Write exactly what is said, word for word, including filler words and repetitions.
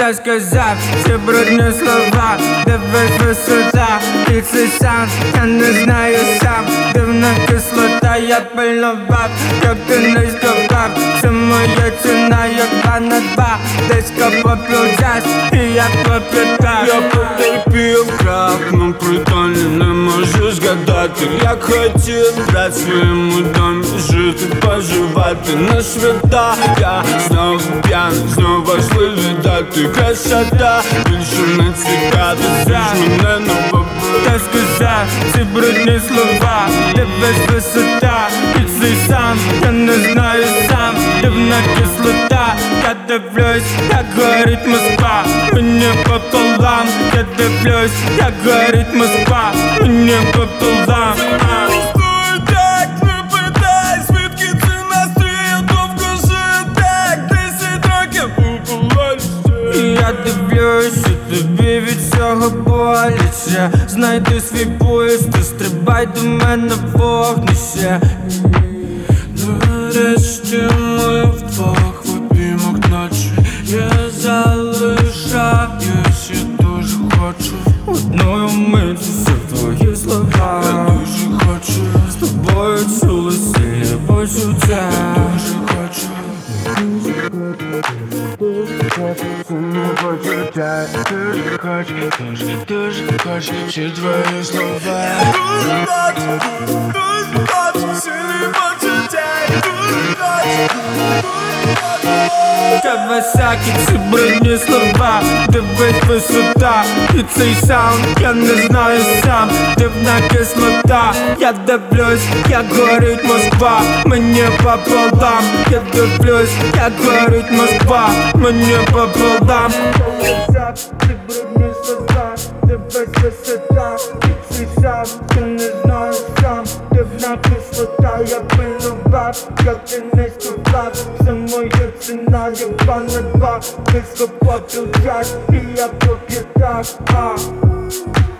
все сказав, ці брудні слова, дивись висота, і цей сам, я не знаю сам, дивна кислота, я пильнував, як ти не здобав, це моя ціна, як два на два, десь попив джаз, і я попитав. Я попив пів крах, но притоні не можу згадати, як хотів брати в своєму домі, жити, поживати на свята. Я знову п'яний, знову важливі дати, красота більше не цікавить, ніж мене не побив. Та сказав ці брудні слова, дивись висота, і цей сам, я не знаю сам, дивна кислота, я дивлюсь, як горить Москва, мені пополам, я дивлюсь, як горить Москва, мені пополам. Я дивлюсь, що тобі від цього боляче. Знайди свій поїзд і стрибай до мене в вогнище. Нарешті ми вдвох в обіймах ночі, я залишаюсь, я дуже хочу Одною миттю все твої слова, я дуже хочу з тобою чули сильні почуття. Я дуже хочу почуття, дуже хочу, дуже, дуже хочу всі твої слова. Дуже хочу, дуже хочу сильні почуття, дуже хочу. Кавасакі, ці брудні слова, дивись висота, і цей саунд, я не знаю сам, дивна кислота, я дивлюсь, як горить Москва, мені пополам, я дивлюсь, як горить Москва, мені пополам. Кавасакі, ці брудні слова, дивись висота, і цей саунд, я не знаю сам, дивна кислота, я пильнував, як ти не сказав, це моя ціна, як два на два, близько попів час, і я поп'ятав.